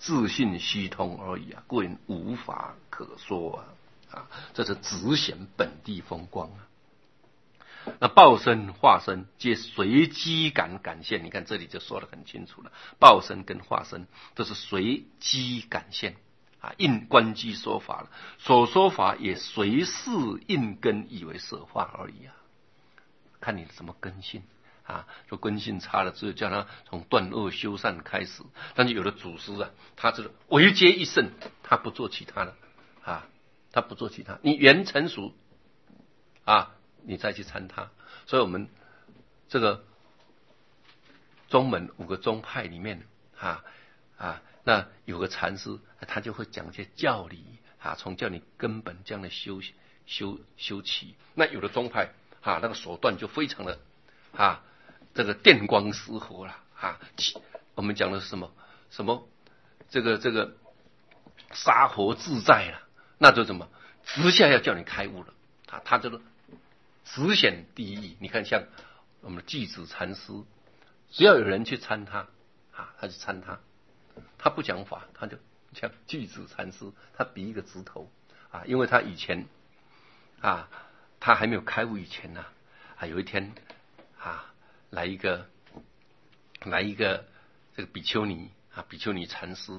自信虚通而已啊，故人无法可说啊！这是直显本地风光啊。那报身、化身皆随机感现，你看这里就说得很清楚了。报身跟化身都是随机感现啊，应观机说法了。所说法也随事应根以为设法而已啊，看你什么根性啊。说根性差了，只有叫他从断恶修善开始。但是有的祖师啊，他是唯接一圣，他不做其他的啊，他不做其他。你缘成熟啊，你再去参他。所以我们这个宗门5个宗派里面那有个禅师，他就会讲一些教理啊，从叫你根本这样的修起。那有的宗派那个手段就非常的这个电光石火了我们讲的是什么这个杀活自在了，那就怎么直下要叫你开悟了他这个直显第一。你看像我们的寂子禅师，只要有人去参他他去参他不讲法，他就像寂子禅师，他比一个指头因为他以前他还没有开悟以前呢有一天来一个这个比丘尼禅师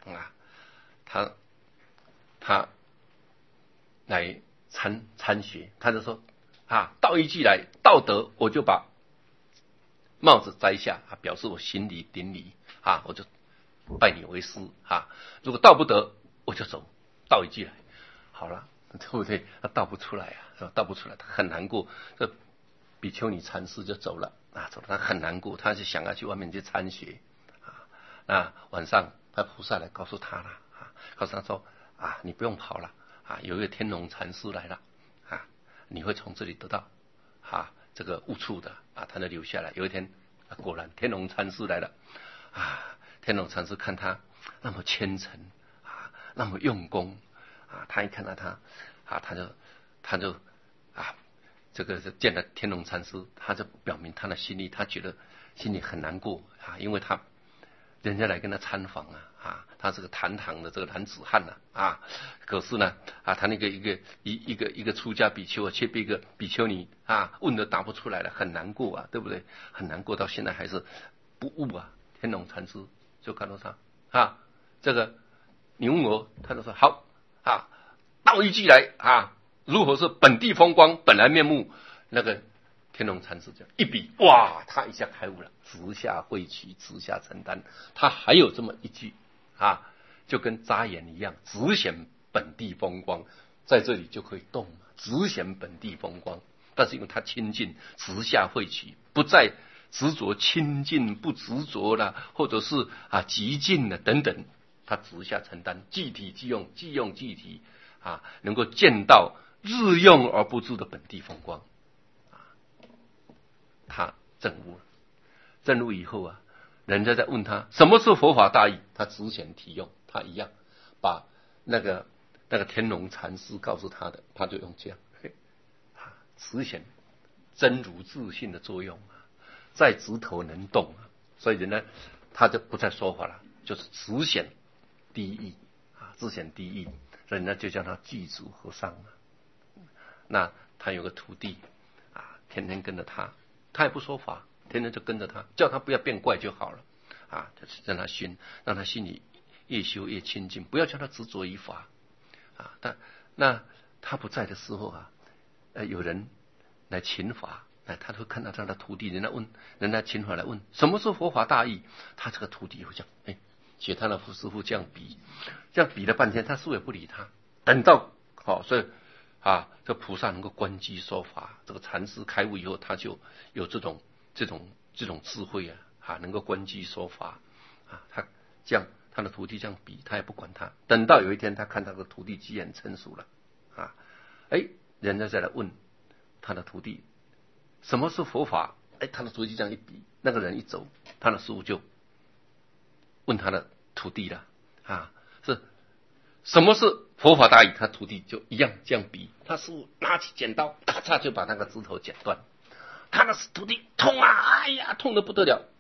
他来参学，他就说道一句来，道德我就把帽子摘下表示我行礼顶礼我就拜你为师如果道不得我就走，道一句来。好了，对不对？他道不出来是吧？道不出来，他很难过。这比丘尼禅师就走了走了，他很难过，他就想要去外面去参学那晚上他菩萨来告诉他了告诉他说你不用跑了有一个天龙禅师来了你会从这里得到这个悟处的他就留下来。有一天果然天龙禅师来了天龙禅师看他那么虔诚那么用功他一看到他他就这个见了天龙禅师，他就表明他的心意，他觉得心里很难过因为人家来跟他参访他是个堂堂的这个男子汉可是呢他那个一个出家比丘却被一个比丘尼问得答不出来了，很难过对不对？很难过，到现在还是不悟天龙禅师就看到他这个你问我，他就说好道一句来如何是本地风光本来面目。那个天龙禅师就一笔，哇，他一下开悟了，直下慧取，直下承担。他还有这么一句就跟眨眼一样，直显本地风光，在这里就可以动，直显本地风光。但是因为他清净，直下慧取，不再执着清净，不执着了，或者是极尽了等等，他直下承担，即体即用，即用即体能够见到日用而不知的本地风光他证悟了。证悟以后人家在问他什么是佛法大义，他直显体用，他一样把那个天龙禅师告诉他的，他就用这样直显真如自信的作用在直头能动所以人家他就不再说法了，就是直显第一直显第一，人家就叫他具足和尚那他有个徒弟天天跟着他也不说法，天天就跟着他，叫他不要变怪就好了就是让他让他心里越修越清净，不要叫他执着于法那他不在的时候有人来请法他会看到他的徒弟，人家请法来问什么是佛法大义，他这个徒弟会讲学他的师父这样比了半天，他师父也不理他。等到所以这菩萨能够观机说法，这个禅师开悟以后，他就有这种智慧能够观机说法他这样他的徒弟这样比，他也不管他。等到有一天他看他的徒弟机缘成熟了人家再来问他的徒弟什么是佛法，他的徒弟这样一比，那个人一走，他的师父就问他的徒弟了是什么是佛法大义，他徒弟就一样这样比，他师父拿起剪刀咔嚓就把那个指头剪断，他的徒弟痛哎呀痛得不得了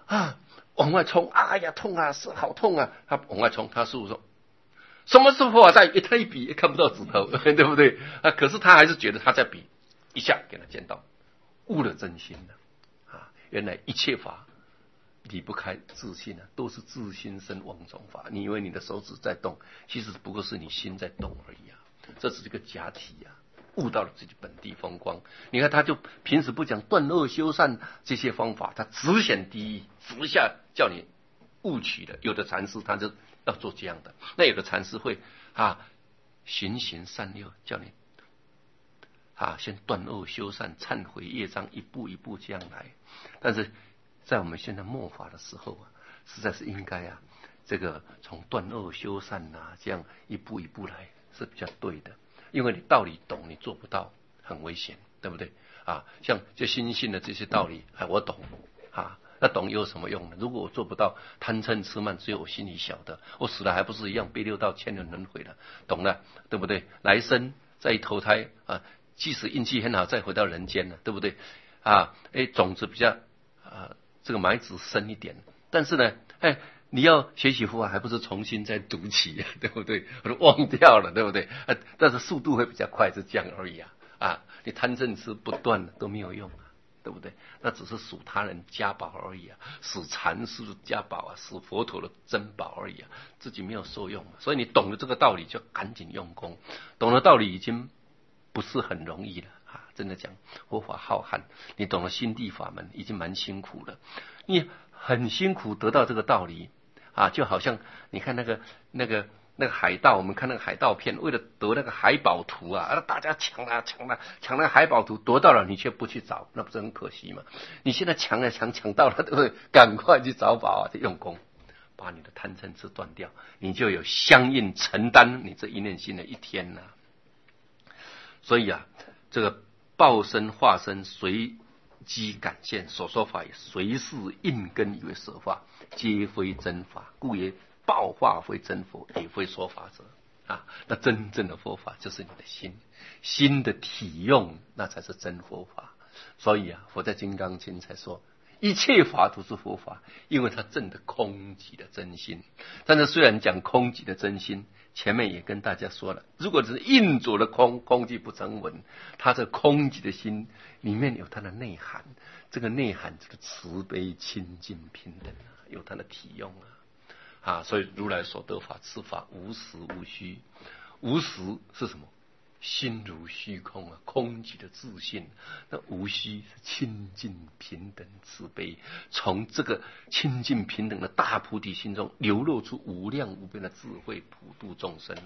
往外冲，哎呀痛啊，是好痛啊！他往外冲，他师父说，什么是佛法在？他一比也看不到指头，对不对？可是他还是觉得他在比，一下给他见到，悟了真心了原来一切法离不开自信都是自心生妄种法。你以为你的手指在动，其实不过是你心在动而已这只是一个假体悟到了自己本地风光。你看他就平时不讲断恶修善这些方法，他只显第一，直下叫你悟取的。有的禅师他就要做这样的，那有的禅师会循循善诱，叫你先断恶修善，忏悔业障，一步一步这样来。但是在我们现在末法的时候实在是应该这个从断恶修善这样一步一步来是比较对的。因为你道理懂，你做不到，很危险，对不对像这心性的这些道理我懂那懂有什么用呢？如果我做不到，贪嗔痴慢只有我心里晓得，我死了还不是一样被六道牵连轮回了？懂了，对不对？来生再投胎即使运气很好再回到人间了，对不对种子比较这个埋子深一点，但是呢你要学习佛法，还不是重新再读起对不对？我都忘掉了，对不对但是速度会比较快，是这样而已你贪嗔痴不断都没有用对不对？那只是属他人家宝而已使禅师的家宝使佛陀的珍宝而已自己没有受用所以你懂了这个道理，就赶紧用功。懂了道理已经不是很容易了真的讲，佛法浩瀚，你懂了心地法门已经蛮辛苦了。你很辛苦得到这个道理就好像你看那个海盗，我们看那个海盗片，为了得那个海宝图大家抢那个海宝图，得到了你却不去找，那不是很可惜吗？你现在抢到了，对不对？赶快去找宝用功，把你的贪嗔痴断掉，你就有相应承担你这一念心的一天所以这个报身化身随机感现，所说法也随事应根以为舍法，皆非真法，故曰报化非真佛，也非说法者那真正的佛法就是你的心的体用，那才是真佛法。所以佛在金刚经才说一切法都是佛法，因为他证的空寂的真心。但是虽然讲空寂的真心，前面也跟大家说了，如果只是印着的空寂不成文，他这空寂的心里面有他的内涵，这个内涵就是慈悲清净平等有他的体用所以如来所得法此法无实无虚。无实是什么？心如虚空空寂的自信。那无虚是清净平等慈悲，从这个清净平等的大菩提心中流露出无量无边的智慧，普度众生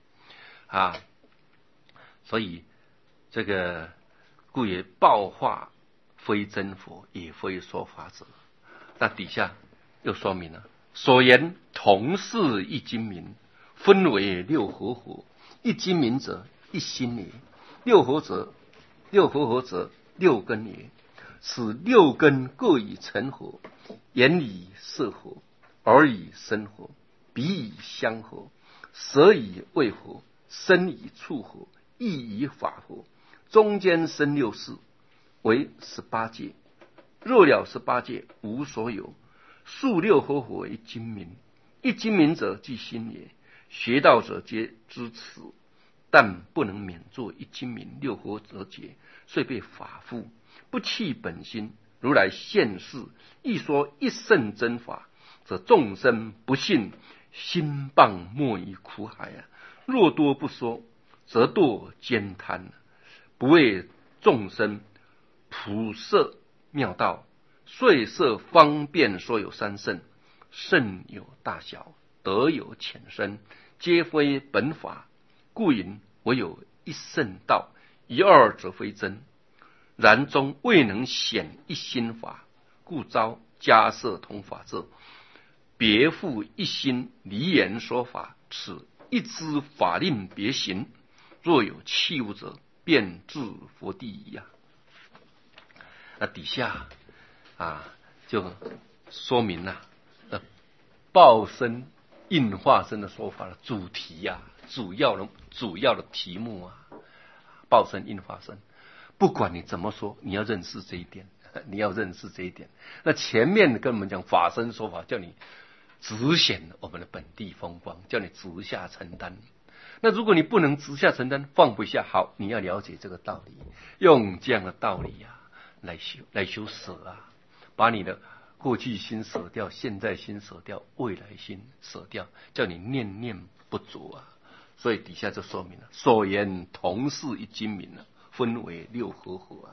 所以这个故曰报化非真佛，也非说法者。那底下又说明了所言同是一精明，分为六合合，一精明者一心也，六合合者六根也。此六根各以成合，眼以色合，耳以声合，鼻以香合，舌以味合，身以触合，意以法合，中间生六识，为18界。若了18界，无所有。数六合合为精明，一精明者即心也。学道者皆知此，但不能免作一精明，六合则解，遂被法夫不弃本心。如来现世一说一圣真法，则众生不信，心谤没于苦海若多不说，则堕奸贪，不为众生普摄妙道。遂设方便说有三圣，圣有大小，德有浅深，皆非本法。故云唯有一圣道，一二则非真。然终未能显一心法，故遭迦摄同法者，别复一心离言说法，此一支法令别行。若有器物者，便至佛地矣那底下就说明了报身应化身的说法的主题主要的题目报身应化身。不管你怎么说，你要认识这一点， 你要认识这一点。那前面跟我们讲法身说法，叫你直显我们的本地风光，叫你直下承担。那如果你不能直下承担，放不下，好，你要了解这个道理，用这样的道理啊来修舍啊，把你的过去心舍掉，现在心舍掉，未来心舍掉，叫你念念不着啊。所以底下就说明了，所言同是一精明啊，分为六合合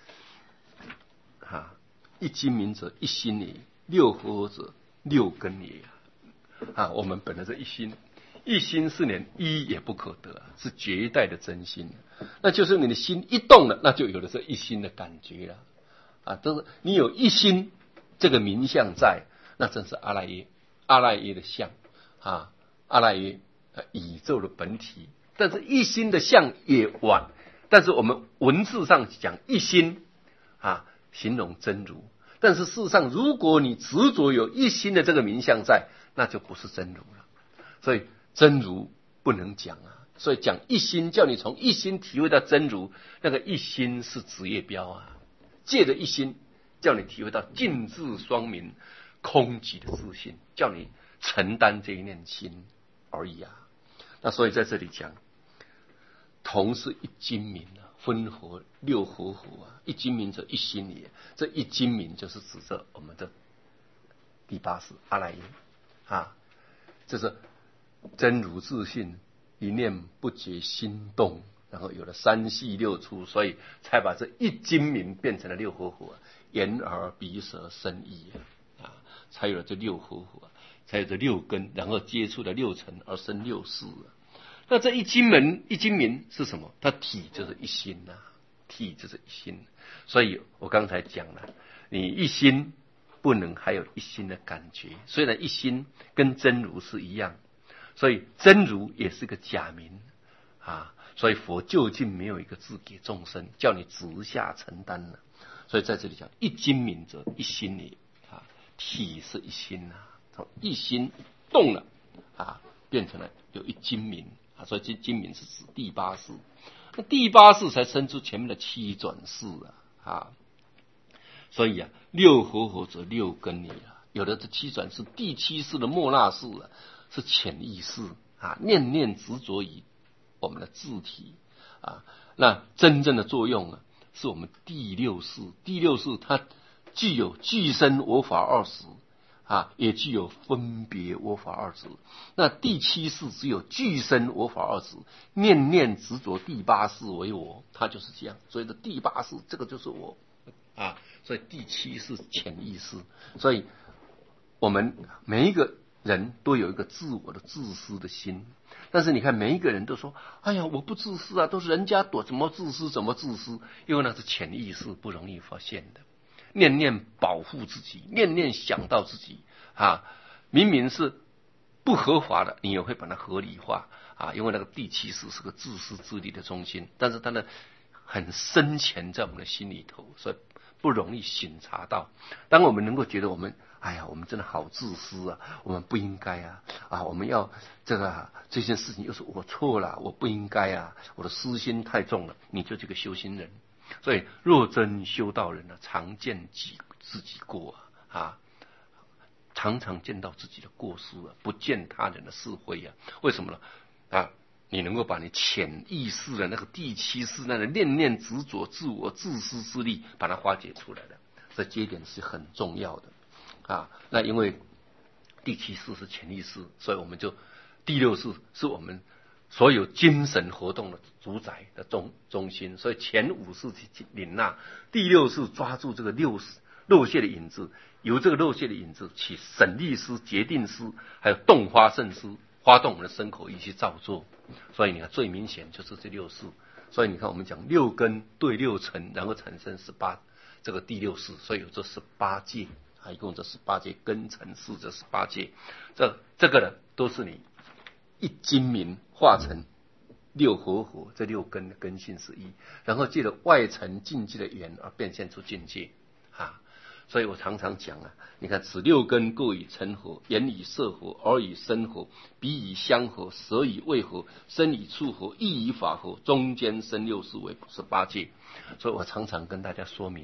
啊。一精明者一心也，六合合者六根也啊。我们本来是一心，一心是连一也不可得，是绝代的真心。那就是你的心一动了，那就有的是一心的感觉了啊。都是你有一心这个名相在，那真是阿赖耶，阿赖耶的相啊，阿赖耶宇宙的本体。但是一心的相也晚，但是我们文字上讲一心啊，形容真如。但是事实上，如果你执着有一心的这个名相在，那就不是真如了。所以真如不能讲啊，所以讲一心，叫你从一心体会到真如，那个一心是职业标啊，借着一心叫你体会到尽智双明空寂的自信，叫你承担这一念心而已啊。那所以在这里讲，同是一精明啊，分合六合合啊，一精明者一心也。这一精明就是指着我们的第八识阿赖耶啊，这是真如自信，一念不觉心动，然后有了三系六出，所以才把这一精明变成了六合合，眼耳鼻舌身意啊，才有了这六合合，才有这六根，然后接触了六尘而生六识啊。那这一精明是什么？它体就是一心啊，体就是一心。所以我刚才讲了，你一心不能还有一心的感觉，虽然一心跟真如是一样，所以真如也是个假名啊。所以佛究竟没有一个字给众生，叫你直下承担了。所以在这里讲，一精明者一心也啊，体是一心啊，从一心动了啊，变成了有一精明啊。所以这精明是指第八识，那第八识才生出前面的七转识啊。所以啊，六合合者六根也啊，有的这七转识，第七识的末那识啊，是潜意识啊，念念执着于我们的自体啊。那真正的作用啊，是我们第六识。第六识它具有具身我法二识啊，也具有分别我法二执。那第七识只有具身我法二执，念念执着第八识为我，它就是这样。所以这第八识这个就是我啊。所以第七是潜意识。所以我们每一个人都有一个自我的自私的心，但是你看每一个人都说，哎呀，我不自私啊，都是人家躲，怎么自私怎么自私，因为那是潜意识不容易发现的，念念保护自己，念念想到自己啊，明明是不合法的，你也会把它合理化啊，因为那个第七识是个自私自利的中心，但是它呢很深潜在我们的心里头，所以不容易醒察到。当我们能够觉得我们，哎呀，我们真的好自私啊，我们不应该啊，我们要这件事情又是我错了，我不应该啊，我的私心太重了，你就这个修行人。所以若真修道人常见自己过啊，常常见到自己的过失啊，不见他人的是非啊。为什么呢？啊，你能够把你潜意识的那个第七识那个念念执着、自我自私之力，把它化解出来的，这节点是很重要的啊。那因为第七识是潜意识，所以我们就第六识是我们所有精神活动的主宰的中心，所以前五识去领纳，第六识抓住这个漏泄的影子，由这个漏泄的影子起审力识、决定识，还有动发胜识，发动我们的身口意去造作。所以你看最明显就是这六识。所以你看我们讲六根对六尘，然后产生18这个第六识，所以有这18界啊，一共这18界，根尘识这18界，这个呢都是你一精明化成六合合，这六根的根性是一，然后借着外层境界的缘而变现出境界啊。所以我常常讲啊，你看此六根各以成合，眼以色合，耳以声合，鼻以香合，舌以味合，身以触合，意以法合，中间生六识为18界。所以我常常跟大家说明，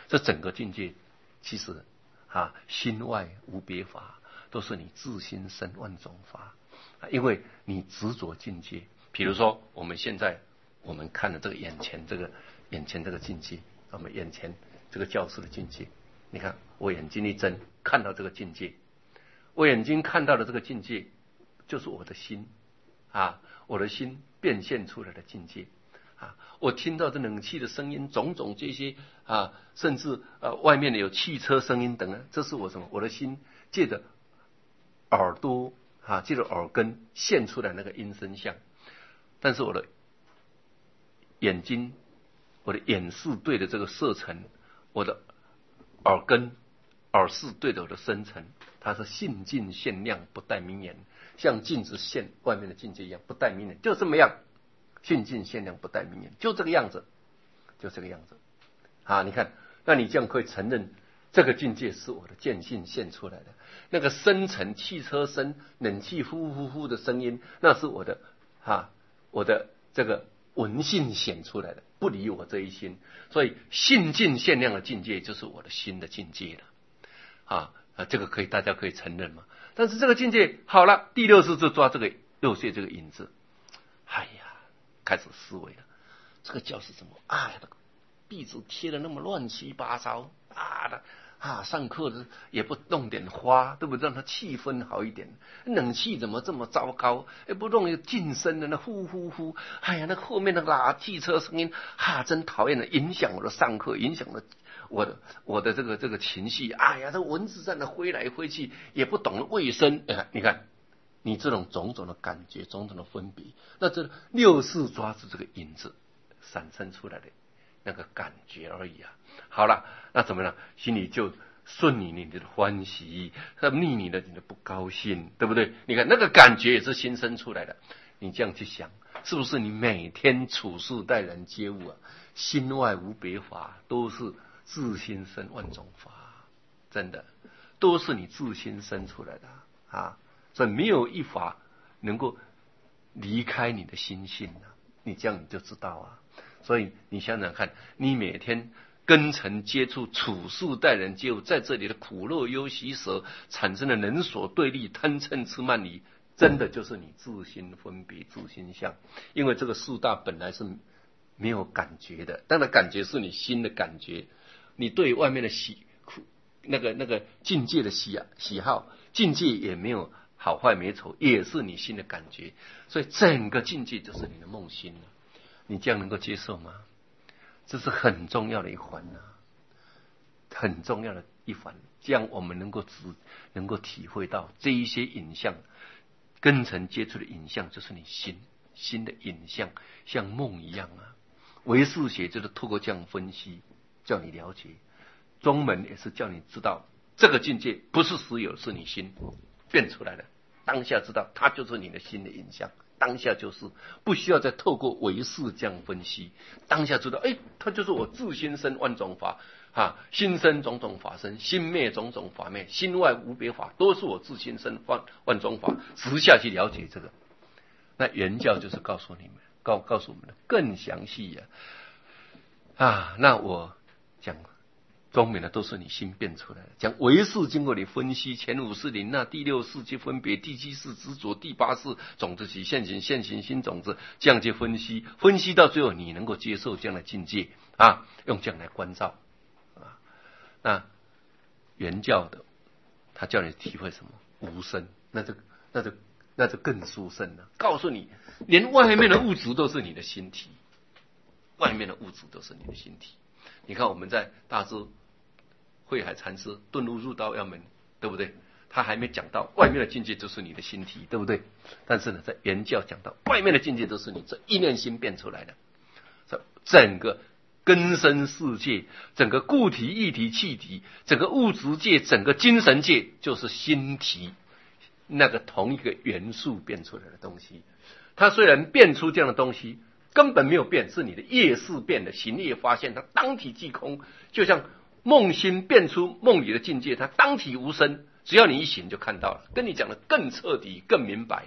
这整个境界其实心外无别法，都是你自心生万种法。因为你执着境界，比如说我们现在我们看的这个眼前这个境界，我们眼前这个教室的境界，你看我眼睛一睁看到这个境界，我眼睛看到的这个境界就是我的心我的心变现出来的境界我听到这冷气的声音，种种这些甚至外面的有汽车声音等这是我什么？我的心借着耳朵借着耳根现出来那个音声相。但是我的眼睛，我的眼视对的这个色尘，我的耳根耳视对的我的声尘，它是性净限量，不带名言，像镜子现外面的境界一样，不带名言，就这么样，性净限量不带名言，就这个样子，就这个样子你看，那你这样可以承认这个境界是我的见性现出来的。那个深层汽车声、冷气呼呼呼的声音，那是我的我的这个闻性显出来的，不离我这一心。所以性净限量的境界就是我的心的境界了这个大家可以承认嘛。但是这个境界好了，第六识就抓这个六界这个影子，开始思维了，这个教是什么壁纸贴的那么乱七八糟上课的也不弄点花，对不对？让它气氛好一点。冷气怎么这么糟糕？不弄一个近身的那呼呼呼，那后面的汽车声音真讨厌的，影响我的上课，影响了我的这个情绪。这蚊子在那飞来飞去，也不懂得卫生。你看，你这种种种的感觉，种种的分别，那这六识抓住这个影子产生出来的那个感觉而已好了，那怎么样？心里就顺你的欢喜，逆你的不高兴，对不对？你看那个感觉也是心生出来的。你这样去想，是不是你每天处事待人接物心外无别法，都是自心生万种法？真的，都是你自心生出来的所以没有一法能够离开你的心性你这样你就知道所以你想想看，你每天根尘接触、处事待人接物，在这里的苦乐忧喜舍产生的人所对立、贪嗔痴慢疑，真的就是你自心分别、自心相。因为这个四大本来是没有感觉的，当然感觉是你心的感觉，你对外面的那个境界的喜好，境界也没有好坏美丑，也是你心的感觉，所以整个境界就是你的梦心你这样能够接受吗？这是很重要的一环很重要的一环。这样我们能够体会到这一些影像，根尘接触的影像，就是你心的影像，像梦一样唯识学就是透过这样分析，叫你了解。宗门也是叫你知道，这个境界不是实有，是你心变出来的。当下知道，它就是你的心的影像。当下就是不需要再透过唯识这样分析，当下知道它就是我自心生万种法心生种种法生，心灭种种法灭，心外无别法，都是我自心生万种法。直下去了解这个，那原教就是告诉你们，告诉我们的更详细那我讲宗门都是你心变出来的，讲唯识经过你分析，前五识领纳，第六识去分别，第七识执着，第八识种子起现行心种子，这样去分析到最后，你能够接受这样的境界用这样来关照那原教的他叫你体会什么无生，那就更殊胜了。告诉你，连外面的物质都是你的心体，外面的物质都是你的心体。你看我们在大智慧海禅师顿悟入道要门，对不对？他还没讲到外面的境界就是你的心体，对不对？但是呢，在原教讲到外面的境界都是你这一念心变出来的，整个根生世界，整个固体、液体、气体，整个物质界，整个精神界，就是心体那个同一个元素变出来的东西。它虽然变出这样的东西，根本没有变，是你的业识变的，行业发现它当体即空，就像梦心变出梦里的境界，它当体无声，只要你一醒就看到了，跟你讲的更彻底、更明白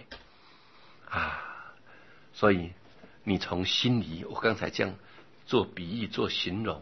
所以你从心里，我刚才这样做比喻、做形容，你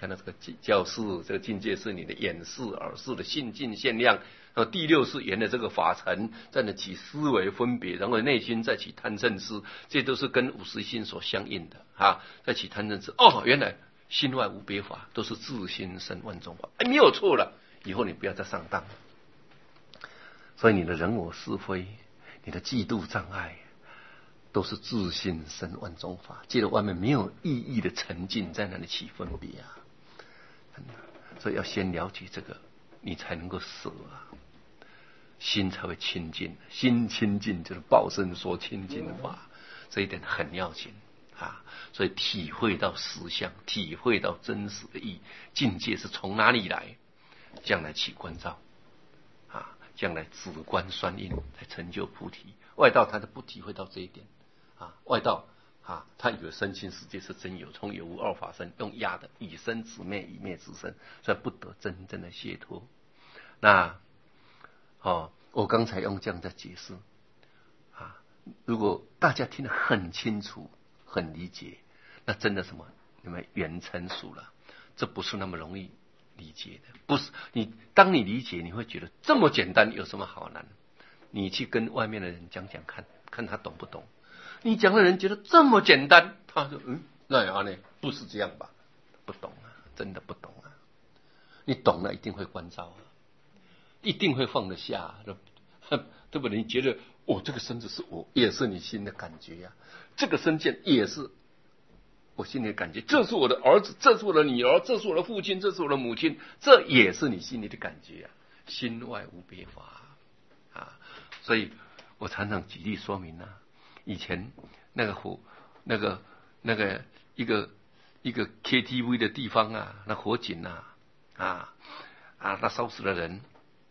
看到这个教示，这个境界是你的眼视、耳视的性境限量。然后第六是缘的这个法尘，再呢起思维分别，然后内心再起贪嗔痴，这都是跟五识心所相应的啊。再起贪嗔痴，原来心外无别法，都是自心生万种法，没有错了。以后你不要再上当。所以你的人我是非，你的嫉妒障碍，都是自心生万种法，借着外面没有意义的沉浸，在那里起分别啊。所以要先了解这个，你才能够舍啊，心才会清净。心清净就是报身所清净的法，这一点很要紧啊。所以体会到实相，体会到真实的意境界是从哪里来，将来起观照啊，将来止观双运才成就菩提。外道他都不体会到这一点啊，外道啊，他以为身心世界是真有，从有无二法身，用压的以身止灭，以灭止身，所以不得真正的解脱。那我刚才用这样的解释啊，如果大家听得很清楚、很理解，那真的什么，你们缘成熟了。这不是那么容易理解的，不是你当你理解，你会觉得这么简单，有什么好难？你去跟外面的人讲讲看，看他懂不懂。你讲的人觉得这么简单，他说那样呢？不是这样吧？不懂啊，真的不懂啊。你懂了，一定会关照啊，一定会放得下，对不对？你觉得这个身子是我，也是你心的感觉呀、这个身见也是我心里的感觉，这是我的儿子，这是我的女儿，这是我的父亲，这是我的母亲，这也是你心里的感觉呀、心外无别法啊。所以我常常举例说明啊。以前那个一个 KTV 的地方啊，那火警啊，那烧死了人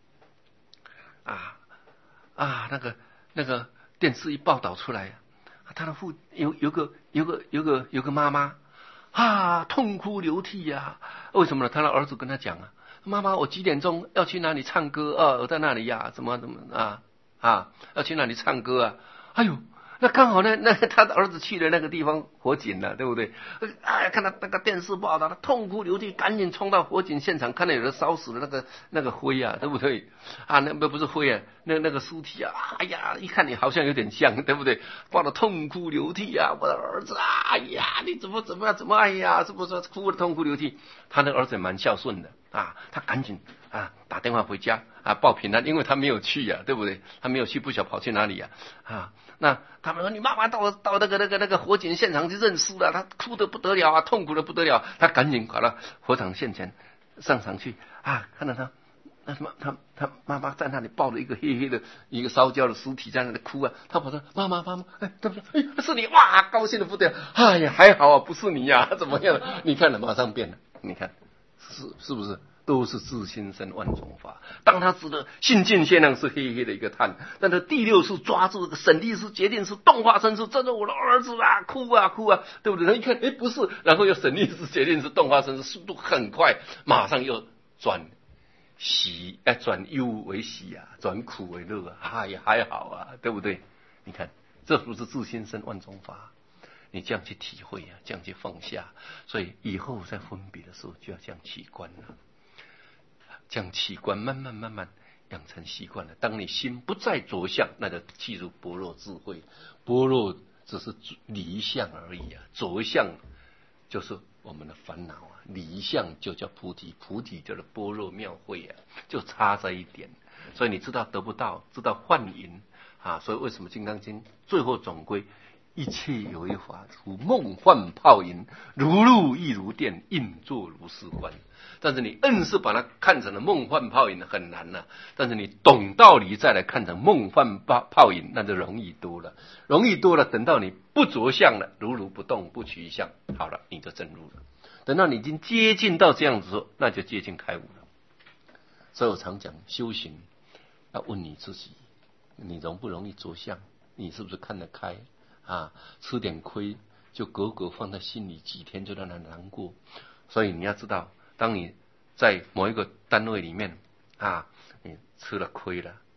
那个电视一报道出来，他的有个妈妈痛哭流涕啊。为什么呢？他的儿子跟他讲啊，妈妈，我几点钟要去哪里唱歌我在那里呀，怎么要去哪里唱歌啊？哎呦，那刚好呢，那他的儿子去的那个地方火警了，对不对？看到那个电视报道，他痛哭流涕，赶紧冲到火警现场，看到有人烧死了那个灰啊，对不对？那不是灰啊，那个尸体啊，哎呀，一看你好像有点像，对不对？抱得痛哭流涕啊，我的儿子啊，哎呀，你怎么哎呀，是不是哭得痛哭流涕？他的儿子也蛮孝顺的他赶紧打电话回家报平安，因为他没有去呀，对不对？他没有去，不晓得跑去哪里呀那他们说你妈妈到那个火警现场去认尸了，他哭得不得了痛苦得不得了，他赶紧跑到火场现前上场去看到他妈妈在那里抱着一个黑黑的一个烧焦的尸体在那里哭他跑说妈妈，他说是你，哇，高兴得不得了，哎呀还好不是你呀，怎么样？你看了马上变了，你看是不是？都是自心生万种法。当他知道性境现量是黑黑的一个碳，但他第六是抓住这个审力是决定是动化身是，这是我的儿子哭对不对？他一看不是，然后又审力是决定是动化身是，速度很快，马上又转忧为喜转苦为乐也还好对不对？你看这不是自心生万种法。你这样去体会这样去放下，所以以后在分别的时候就要这样起观了。这样起观慢慢养成习惯了。当你心不再着相，那就记住般若智慧。般若只是离相而已着相就是我们的烦恼离相就叫菩提，菩提就是般若妙慧就差这一点。所以你知道得不到，知道幻影所以为什么《金刚经》最后总归一切有为法，如梦幻泡影，如露亦如电，应作如是观。但是你硬是把它看成了梦幻泡影很难但是你懂道理再来看成梦幻泡影，那就容易多了。等到你不着相了，如不动不取相，好了，你就证入了。等到你已经接近到这样子的时候，那就接近开悟了。所以我常讲修行要问你自己，你容不容易着相？你是不是看得开吃点亏就格格放在心里，几天就让它难过。所以你要知道，当你在某一个单位里面你吃了亏了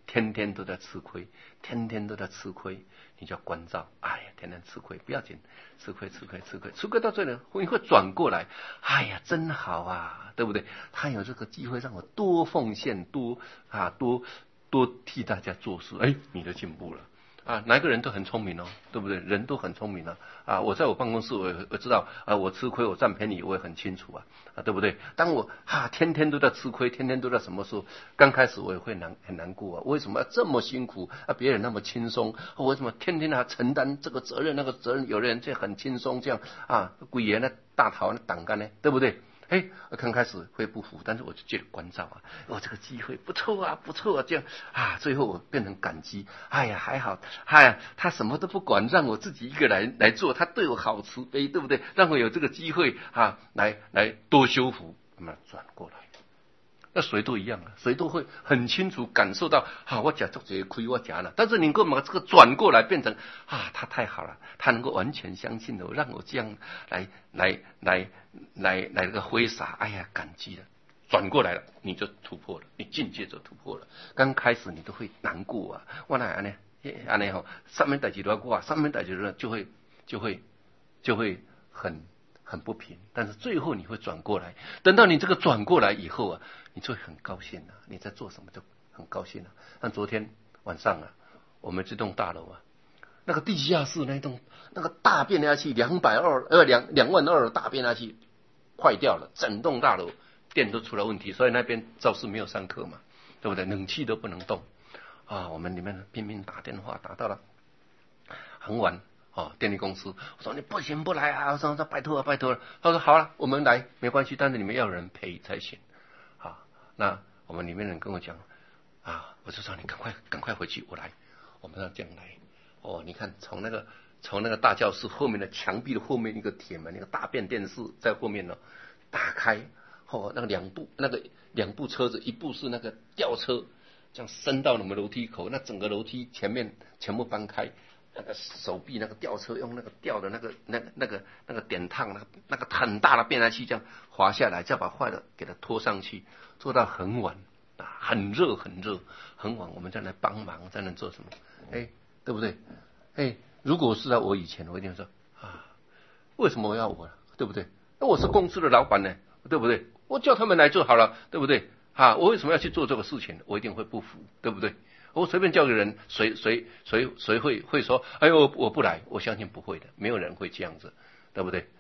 天天都在吃亏，天天都在吃亏，你就要关照，哎呀，天天吃亏不要紧，吃亏到最后你会转过来，哎呀，真好啊，对不对？他有这个机会让我多奉献，多替大家做事，哎，你就进步了。哪个人都很聪明哦，对不对？人都很聪明我在我办公室，我知道我吃亏，我占便宜，我也很清楚对不对？当我天天都在吃亏，天天都在什么时候？刚开始我也会很难过为什么要这么辛苦别人那么轻松，为什么天天承担这个责任那个责任？有的人这很轻松，这样鬼爷那大头那挡干呢，对不对？刚开始会不服，但是我就接着关照这个机会不错啊，这样最后我变成感激，哎呀还好，他什么都不管，让我自己一个人来做，他对我好慈悲，对不对？让我有这个机会来多修福，那么转过来。那谁都一样谁都会很清楚感受到我假做这些亏我假了，但是你给我把这个转过来变成他太好了，他能够完全相信我，让我这样来那个挥洒，哎呀感激了，转过来了，你就突破了，你境界就突破了。刚开始你都会难过我那安尼上面代志都过上面代志就会很不平，但是最后你会转过来。等到你这个转过来以后你就会很高兴你在做什么就很高兴像昨天晚上我们这栋大楼那个地下室那栋那个大变压器2万2的大变压器坏掉了，整栋大楼电都出了问题，所以那边教室没有上课嘛，对不对？冷气都不能动我们里面拼命打电话打到了很晚电力公司，我说你不行不来我说拜托了，他说好了，我们来没关系，但是你们要有人陪才行那我们里面人跟我讲我就说你赶快回去，我来，我们要这样来你看从那个大教室后面的墙壁的后面一个铁门，那个大变电视在后面打开那个两部车子，一部是那个吊车，这样伸到我们楼梯口，那整个楼梯前面全部搬开，那个手臂那个吊车用那个吊的那个点烫那个很大的变压器这样滑下来，再把坏的给它拖上去，做到很晚很热很晚，我们再来帮忙，在那做什么？对不对？如果是我以前我一定说为什么要我对不对？那我是公司的老板呢，对不对？我叫他们来做好了，对不对？我为什么要去做这个事情？我一定会不服，对不对？我随便叫个人，谁会说哎呦我不来？我相信不会的，没有人会这样子，对不对？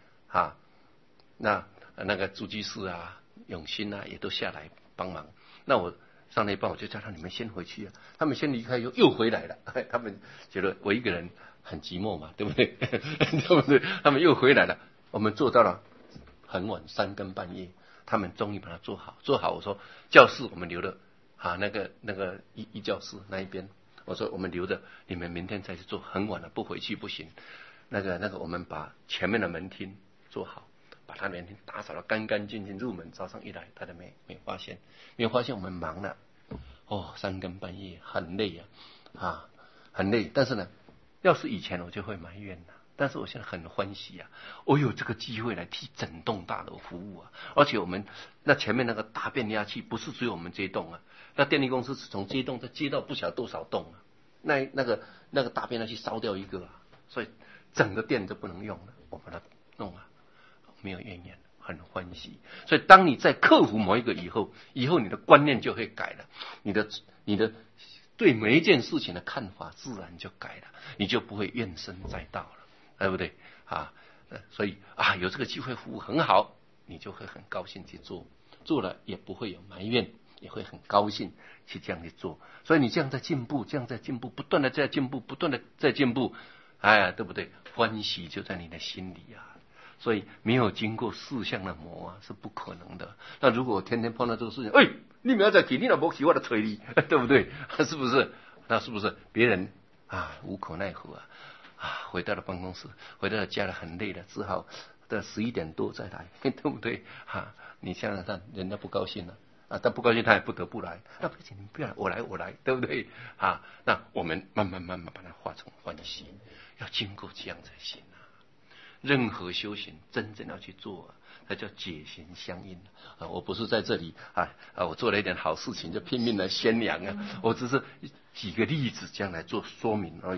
那个主机师永新也都下来帮忙。那我上了一半，我就叫你们先回去他们先离开又回来了，他们觉得我一个人很寂寞嘛，对不对？对不对？他们又回来了，我们做到了很晚3更半夜，他们终于把它做好。我说教室我们留了那个一教室那一边，我说我们留着，你们明天再去做，很晚了不回去不行。那个我们把前面的门厅做好，把它门厅打扫得干干净净，入门早上一来大家没发现我们忙了3更半夜很累很累。但是呢，要是以前我就会埋怨但是我现在很欢喜我有这个机会来替整栋大楼服务而且我们那前面那个大变压器不是只有我们这一栋那电力公司是从这一栋再接到不晓得多少栋那个大变压器烧掉一个所以整个店都不能用了，我把它弄没有怨言，很欢喜。所以当你在克服某一个以后你的观念就会改了，你的对每一件事情的看法自然就改了，你就不会怨声载道了，对不对所以有这个机会服务很好，你就会很高兴去做了也不会有埋怨，也会很高兴去这样去做。所以你这样在进步，不断的在进步，对不对？欢喜就在你的心里所以没有经过4项的磨是不可能的。那如果我天天碰到这个事情，你不要再提，你老婆洗我的腿里，对不对？是不是？那是不是别人无可奈何回到了办公室，回到了家了，很累了，只好到11点多再来，对不对你想想看，人家不高兴了他不高兴，他也不得不来不行，你不要来，我来，对不对那我们慢慢把它化成欢喜，要经过这样才行任何修行真正要去做它叫解行相应我不是在这里我做了一点好事情就拼命来宣扬我只是举个例子这样来做说明而已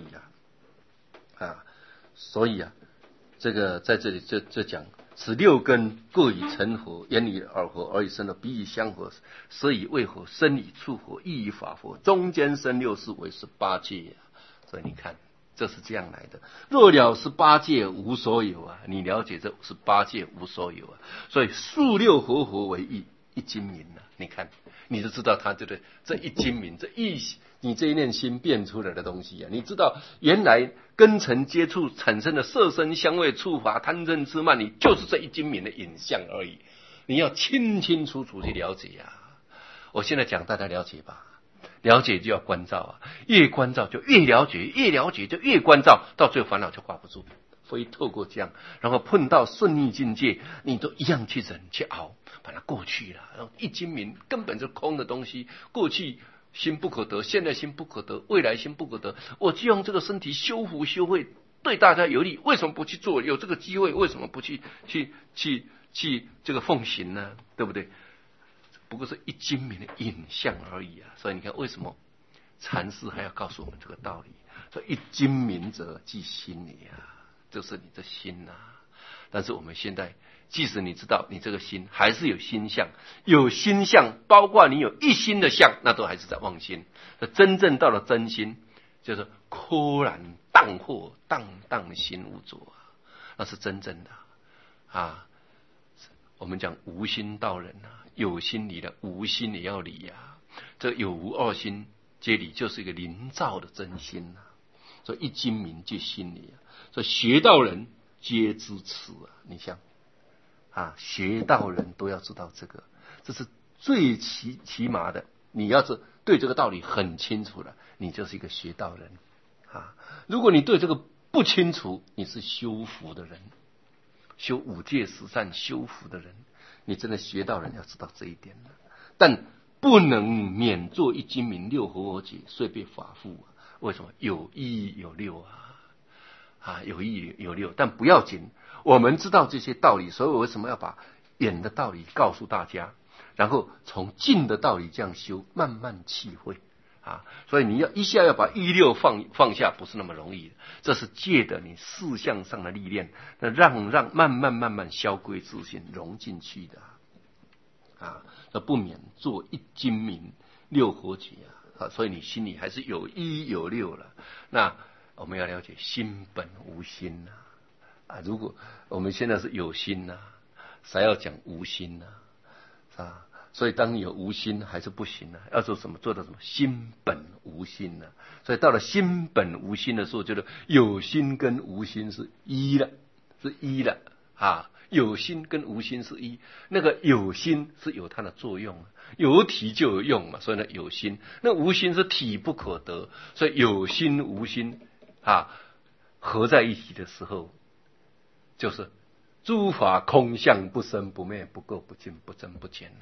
所以这个在这里就讲此六根各以成合，眼以耳合，耳以身合，鼻以相合，舌以味合，身以触合，意以法合，中间生六识为18界所以你看这是这样来的。若了18界无所有你了解这18界无所有所以数六合合为一精明你看你就知道它对不对？这一精明，这你这一念心变出来的东西你知道原来根尘接触产生的色身香味触法贪嗔痴慢你就是这一精明的影像而已，你要清清楚楚去了解我现在讲大家了解吧，了解就要关照越关照就越了解，越了解就越关照，到最后烦恼就挂不住。非透过这样，然后碰到顺逆境界，你都一样去忍去熬，把它过去了。然后一精明根本就空的东西，过去心不可得，现在心不可得，未来心不可得。我就用这个身体修福修慧，对大家有利，为什么不去做？有这个机会，为什么不去这个奉行呢？对不对？不过是一精明的影像而已所以你看，为什么禅师还要告诉我们这个道理？说一精明者即心理就是你的心但是我们现在即使你知道你这个心还是有心相，有心相包括你有一心的相，那都还是在妄心。真正到了真心，就是豁然荡惑，荡荡心无着那是真正的我们讲无心道人有心理的，无心也要理这有无二心皆理，就是一个临照的真心所以一精明即心理所以学道人皆知此你像学道人都要知道这个，这是最起码的。你要是对这个道理很清楚了，你就是一个学道人如果你对这个不清楚，你是修福的人，修五戒十善修福的人，你真的学道人要知道这一点但不能免做一精明六合合解，遂被法缚为什么？有一有六有一有六，但不要紧，我们知道这些道理，所以我为什么要把远的道理告诉大家，然后从近的道理这样修，慢慢体会所以你要一下要把一六放下，不是那么容易的，这是借着你事相上的历练，那让慢慢消归自性，融进去的这不免做一精明六合解所以你心里还是有一有六了。那我们要了解心本无心如果我们现在是有心谁要讲无心所以当你有无心还是不行要做什么？做到什么？心本无心所以到了心本无心的时候，觉得有心跟无心是一了，有心跟无心是一。那个有心是有它的作用有体就有用嘛，所以呢有心。那无心是体不可得，所以有心无心合在一起的时候，就是诸法空相，不生不灭，不垢不净，不增不减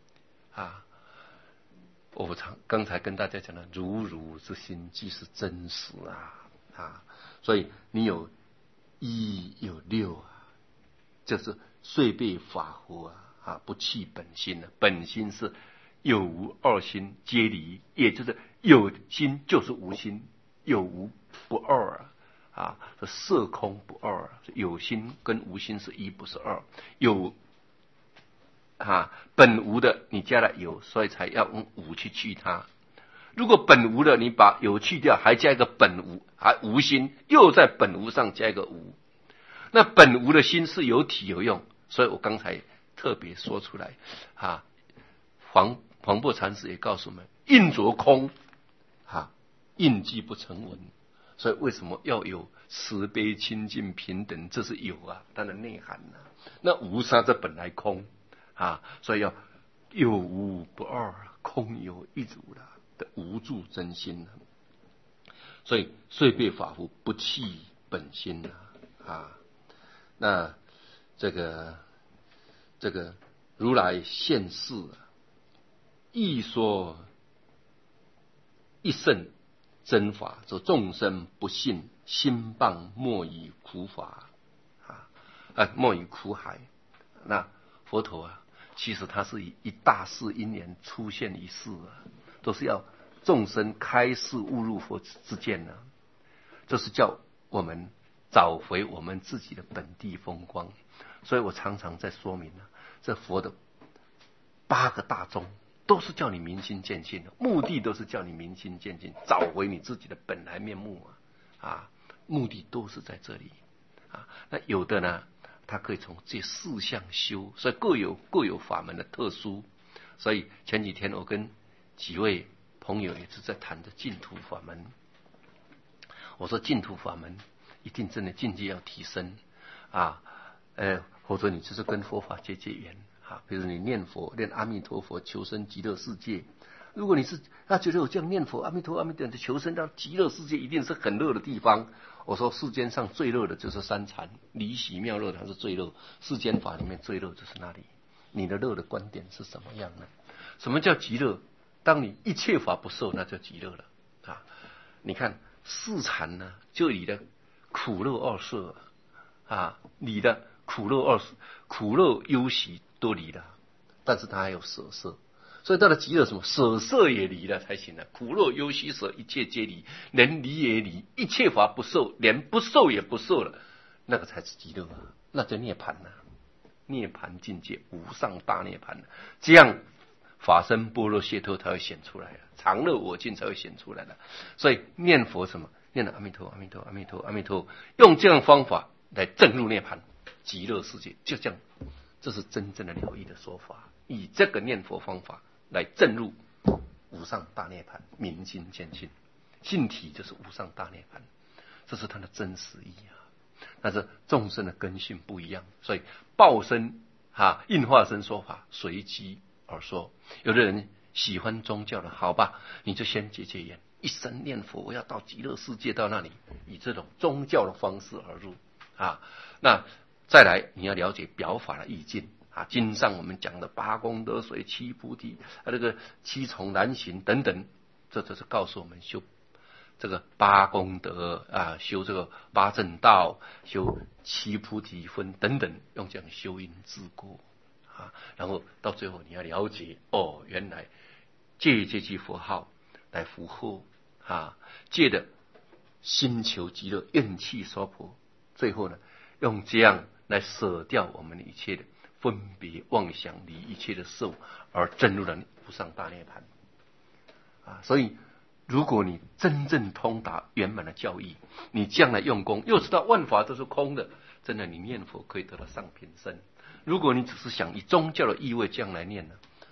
我刚才跟大家讲的如如之心即是真实所以你有一有六就是遂被法合不弃本心本心是有无二心皆离，也就是有心就是无心，有无不二是色空不二，有心跟无心是一，不是二。有本无的你加了有，所以才要用无去去它。如果本无的你把有去掉，还加一个本无，还无心，又在本无上加一个无，那本无的心是有体有用，所以我刚才特别说出来黄檗禅师也告诉我们，印着空印记不成文，所以为什么要有慈悲清净平等？这是有它的内涵那无杀这本来空所以要有无不二，空有一如的无住真心所以遂被法缚，不弃本心那这个如来现世亦说一圣真法，则众生不信，心谤莫以苦法莫于苦海。那佛陀啊，其实他是以一大世因缘出现一世啊，都是要众生开示悟入佛之见啊，这是叫我们找回我们自己的本地风光。所以我常常在说明啊，这佛的8个大宗都是叫你明心见性的，目的都是叫你明心见性，找回你自己的本来面目目的都是在这里那有的呢，他可以从这4项修，所以各有法门的特殊。所以前几天我跟几位朋友也是在谈的净土法门。我说净土法门一定真的境界要提升或者你就是跟佛法结缘比如你念佛念阿弥陀佛求生极乐世界。如果你是觉得我这样念佛阿弥陀阿弥陀求生到极乐世界一定是很热的地方，我说世间上最热的就是三禅，离喜妙热它是最热，世间法里面最热就是那里。你的热的观点是什么样呢？什么叫极乐？当你一切法不受，那叫极乐了你看四禅呢，就你的苦乐二摄你的苦乐忧喜都离了，但是它还有舍色，所以到了极乐什么舍色也离了才行了。苦乐忧喜舍一切皆离，连离也离，一切法不受，连不受也不受了，那个才是极乐那叫涅槃涅槃境界，无上大涅槃这样法身般若解脱才会显出来常乐我净才会显出来的。所以念佛什么？念阿弥陀阿弥陀阿弥陀阿弥陀，用这样的方法来证入涅槃极乐世界，就这样，这是真正的了义的说法。以这个念佛方法来证入无上大涅槃，明心见性，性体就是无上大涅槃，这是它的真实意但是众生的根性不一样，所以报身应化身说法随机而说。有的人喜欢宗教的，好吧，你就先结缘，一生念佛，我要到极乐世界，到那里，以这种宗教的方式而入那再来你要了解表法的意境经上我们讲的八功德水、七菩提那个七重难行等等，这就是告诉我们修这个八功德修这个八正道，修七菩提分等等，用这样修因治果然后到最后你要了解原来借这句佛号来符合借的心求极乐，愿气娑婆，最后呢用这样来舍掉我们一切的分别妄想，离一切的受，而证入了无上大涅槃所以如果你真正通达圆满的教义，你将来用功又知道万法都是空的，真的你念佛可以得到上品身。如果你只是想以宗教的意味将来念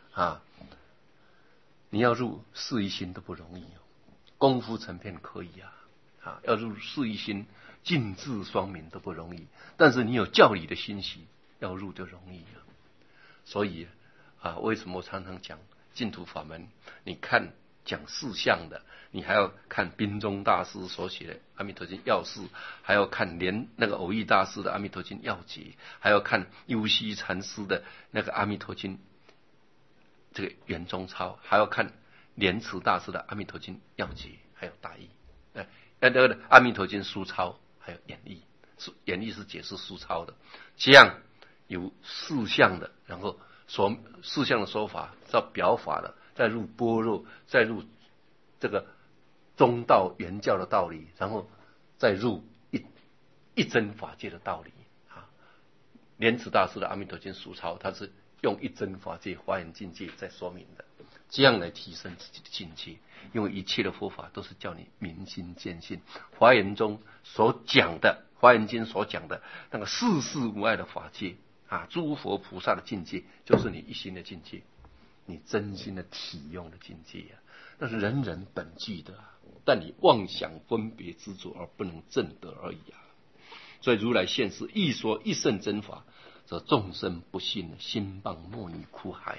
你要入四一心都不容易功夫成片可以要入四一心尽智双明都不容易，但是你有教理的欣喜，要入就容易所以为什么我常常讲净土法门？你看讲四项的，你还要看宾中大师所写的《阿弥陀经要事》，还要看连那个偶益大师的《阿弥陀经要解》，还要看幽西禅师的那个《阿弥陀经》这个圆中抄，还要看莲池大师的《阿弥陀经要解》，还有大义那个《阿弥陀经疏钞》，还有演义。演义是解释疏钞的，这样有四项的，然后四项的说法叫表法的，再入般若，再入这个中道圆教的道理，然后再入一真法界的道理莲池大师的《阿弥陀经疏钞》，他是用一真法界华严境界在说明的，这样来提升自己的境界。因为一切的佛法都是叫你明心见性，华严中所讲的，华严经所讲的那个世事无碍的法界诸佛菩萨的境界，就是你一心的境界，你真心的体用的境界那是人人本具的但你妄想分别执着而不能证得而已所以如来现世一说一圣真法，则众生不信，心谤莫于苦海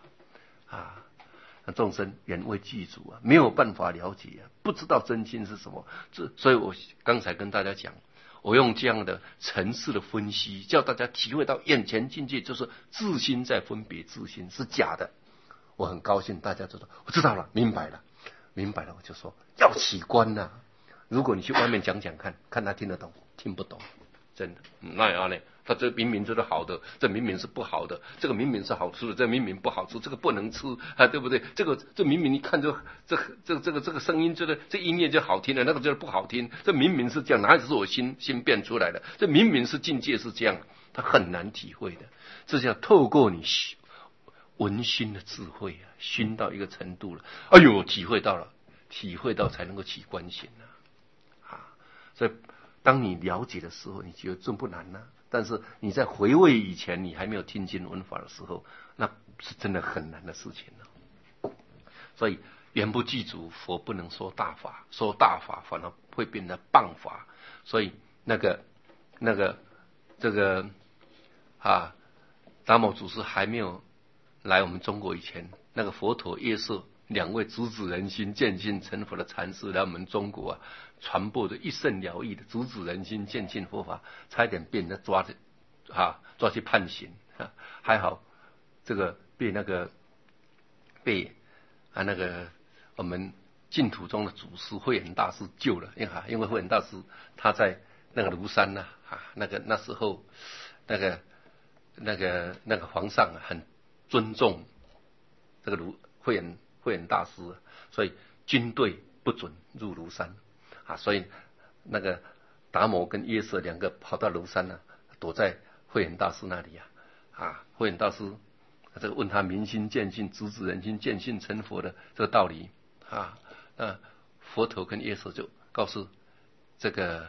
那众生原未具足没有办法了解不知道真心是什么。所以我刚才跟大家讲，我用这样的层次的分析，叫大家体会到眼前境界就是自心在分别，自心是假的。我很高兴大家知道，我知道了，明白了，我就说要起观如果你去外面讲讲看他听得懂听不懂真的，那样呢？他这明明就是好的，这明明是不好的，这个明明是好吃的，这明明不好吃，这个不能吃啊，对不对？这明明一看就这个声音，这音乐就好听的，那个就是不好听。这明明是这样，哪里是我心变出来的？这明明是境界是这样，他很难体会的。这叫透过你闻熏的智慧啊，熏到一个程度了，哎呦，体会到才能够起观行啊。所以当你了解的时候，你觉得这不难啊。但是你在回味以前，你还没有听经闻法的时候，那是真的很难的事情了。所以缘不具足，佛不能说大法，说大法反而会变成谤法。所以这个达摩祖师还没有来我们中国以前，那个佛陀耶舍两位直指人心、见性成佛的禅师来我们中国啊，传播着一甚了义的直指人心、见性佛法，差一点被人家抓去判刑。还好这个被我们净土中的祖师慧远大师救了，因为慧远大师他在那个庐山那时候那个皇上很尊重这个慧远大师，所以军队不准入庐山所以那个达摩跟耶舍两个跑到庐山躲在慧远大师那里慧远大师这个问他明心见性、直指人心、见性成佛的这个道理那佛陀跟耶舍就告诉这个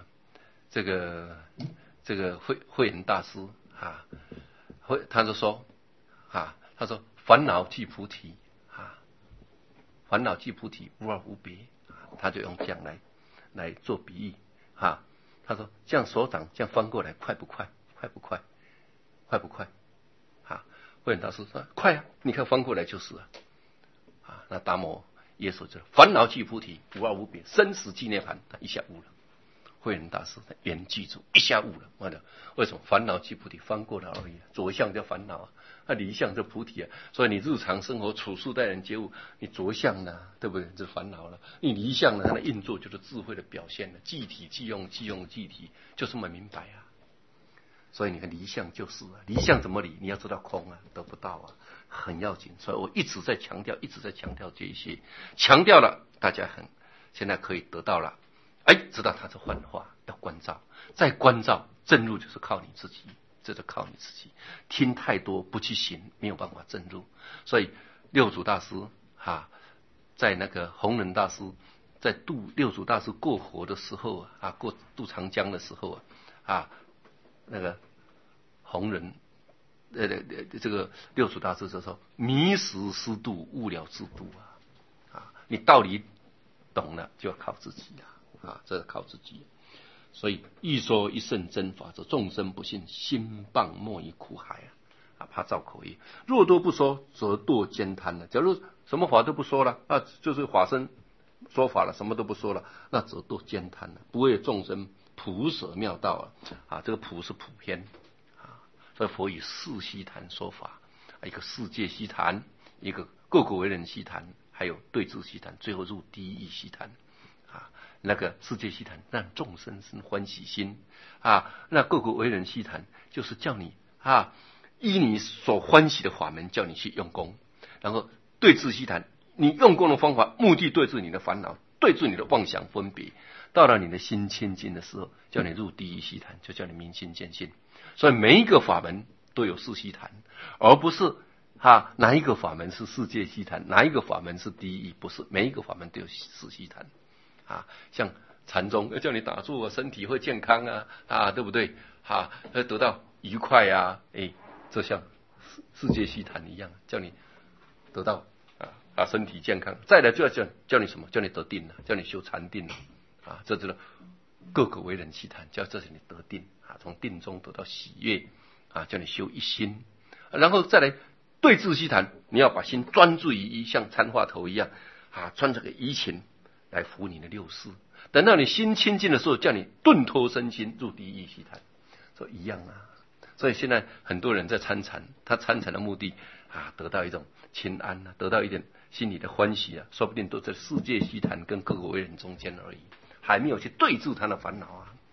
慧远大师他就说他说烦恼即菩提烦恼即菩提，无二无别他就用这样来做比喻他说这样手掌这样翻过来快不快？快不快？快不快？慧远大师说快啊，你看翻过来就是那达摩耶舍就烦恼即菩提，无二无别，生死即涅槃，他一下悟了。慧远大师缘具足，一下悟了。为什么？烦恼即菩提，翻过来而已。着相叫烦恼离相叫菩提所以你日常生活处事待人接物，你着相呢，对不对？这烦恼了。你离相呢，它的运作就是智慧的表现了。即体即用，即用即体，就这么明白所以你看离相就是离相怎么离？你要知道空得不到很要紧。所以我一直在强调这一些，强调了，大家现在可以得到了。知道它是幻化，要关照，再关照正入就是靠你自己，这就靠你自己。听太多不去行，没有办法正入。所以六祖大师在那个弘忍大师在六祖大师过河的时候过渡长江的时候那个弘忍这个六祖大师就说：迷时失度，悟了自度你道理懂了，就要靠自己这是靠自己。所以欲说一甚真法则，众生不信，心谤莫于苦海怕造口业。若多不说，则堕兼贪了。假如什么法都不说了就是法身说法了，什么都不说了，那则堕兼贪了，不为众生普舍妙道这个普是普遍所以佛以四悉檀说法，一个世界悉檀，一个各国为人悉檀，还有对治悉檀，最后入第一义悉檀那个世界悉檀让众生生欢喜心那各国为人悉檀就是叫你依你所欢喜的法门叫你去用功，然后对治悉檀，你用功的方法目的对治你的烦恼，对治你的妄想分别，到了你的心清净的时候，叫你入第一悉檀，就叫你明心见性。所以每一个法门都有四悉檀，而不是哪一个法门是世界悉檀，哪一个法门是第一，不是，每一个法门都有四悉檀像禅宗要叫你打坐身体会健康对不对得到愉快这像世界悉檀一样，叫你得到身体健康。再来就要叫你什么？叫你得定叫你修禅定这知道各个为人悉檀，叫你得定从定中得到喜悦叫你修一心，然后再来对治悉檀，你要把心专注于一，像参话头一样专这个怡情来服你的六识。等到你心清净的时候，叫你顿脱身心入第一悉檀，说一样所以现在很多人在参禅，他参禅的目的得到一种清安得到一点心里的欢喜说不定都在世界悉檀跟各个为人中间而已，还没有去对治他的烦恼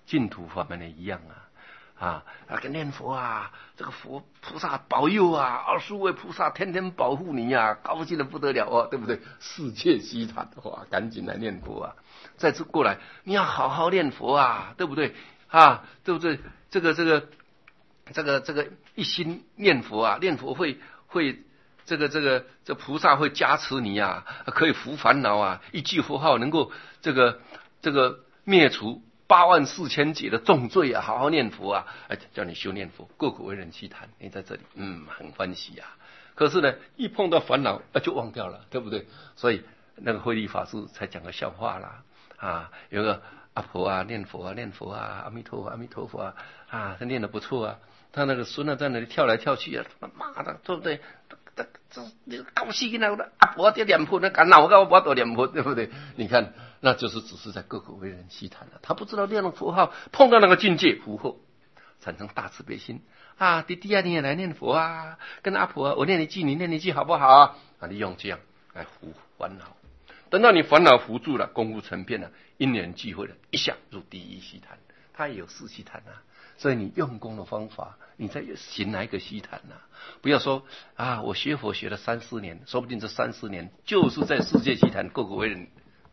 净土法门也一样跟念佛这个佛菩萨保佑20位菩萨天天保护你高兴的不得了对不对？世界希谈的话，赶紧来念佛再次过来，你要好好念佛对不对对不对？这个一心念佛念佛会这菩萨会加持你可以伏烦恼一句佛号能够这个灭除84000劫的重罪好好念佛叫你修念佛，过苦为人希谈，你在这里很欢喜可是呢，一碰到烦恼就忘掉了，对不对？所以那个慧律法师才讲个笑话啦有个阿婆念佛阿弥陀佛阿弥陀佛他念得不错他那个孙在那里跳来跳去妈的，对不对？这高兴阿婆在念佛，敢闹我都念佛，对不对？你看，那就是只是在过苦为人希谈他不知道念了佛号，碰到那个境界福后，产生大慈悲心弟弟你也来念佛跟阿婆我念一句你念一句好不好你用这样来伏烦恼，等到你烦恼伏住了，功夫成片了，因缘聚会了，一下入第一希谈，他也有4希谈所以你用功的方法，你在行哪一个希谈不要说我学佛学了3-4年，说不定这3-4年就是在世界希谈过苦为人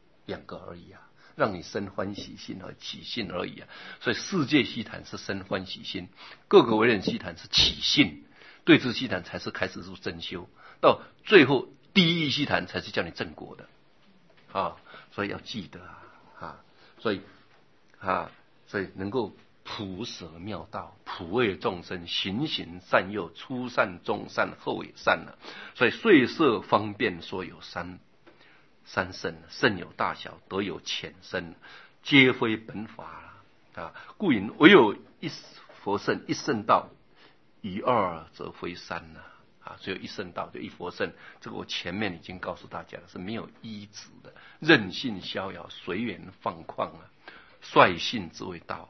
2个而已让你生欢喜心和起信而已所以世界希谈是生欢喜心，过苦为人希谈是起信，对治希谈才是开始入正修，到最后第一希谈才是叫你正果的所以要记得所以能够普舍妙道，普为众生，行行善诱，初善中善后也善所以岁摄方便说有三圣，圣有大小，德有浅深，皆非本法故云唯有一佛圣一圣道，一二则非三只有一圣道，就一佛圣，这个我前面已经告诉大家了，是没有依止的，任性逍遥，随缘放旷率性之谓道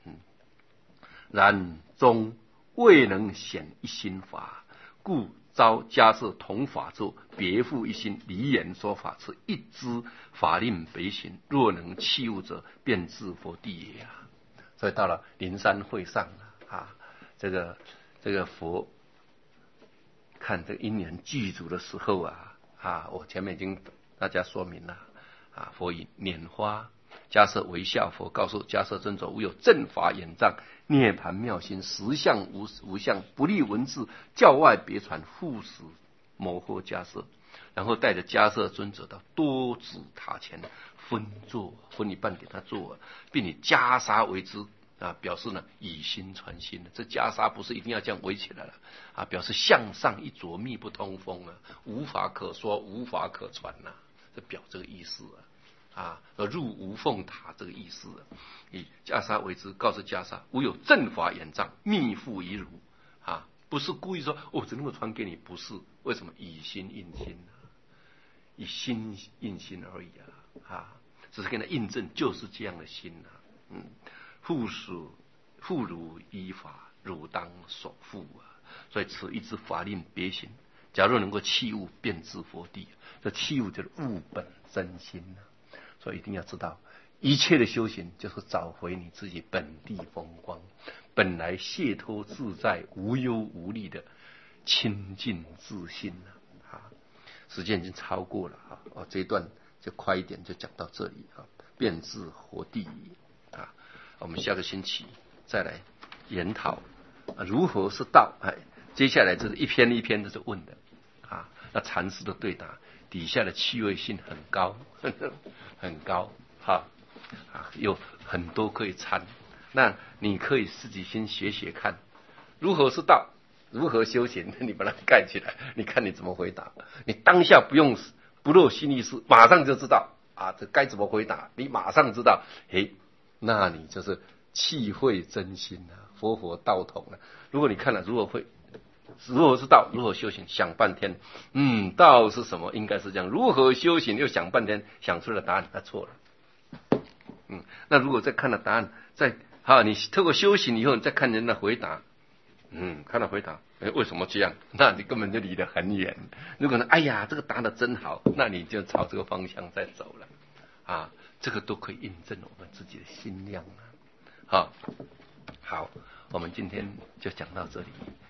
然终未能显一心法，故遭迦摄同法咒，别复一心离言说法，此一支法令北行，若能弃物者，便至佛地也所以到了灵山会上这个佛看这个因缘具足的时候我前面已经大家说明了佛以拈花，迦摄微笑，佛告诉迦摄尊者，无有正法眼障，涅槃妙心，实相无相，不立文字，教外别传，复使摩诃迦摄，然后带着迦摄尊者到多子塔前分坐，分一半给他坐，并以袈裟为之表示呢以心传心这袈裟不是一定要这样围起来了表示向上一着，密不通风无法可说，无法可传这表这个意思入无缝塔这个意思以袈裟为之，告诉袈裟无有正法眼障，密付一如不是故意说只能够传给你，不是，为什么？以心印心以心印心而已只是跟他印证就是这样的心复如依法，汝当守护所以此一支法令别行，假若能够弃物，便至佛地。这弃物就是物本真心所以一定要知道，一切的修行就是找回你自己本地风光，本来解脱自在、无忧无虑的清净自信时间已经超过了这一段就快一点，就讲到这里便至佛地我们下个星期再来研讨如何是道接下来就是一篇一篇的是问的那禅师的对答底下的趣味性很高很高有很多可以参，那你可以自己先学学看如何是道，如何修行，你把它盖起来，你看你怎么回答，你当下不露心意思，马上就知道这该怎么回答，你马上知道那你就是气会真心佛道统如果你看了如何是道，如何修行，想半天道是什么，应该是这样，如何修行又想半天，想出了答案，那错了那如果再看了答案，你透过修行以后，你再看人的回答看到回答为什么这样，那你根本就离得很远。如果呢这个答得真好，那你就朝这个方向再走了这个都可以印证我们自己的心量好，好，我们今天就讲到这里。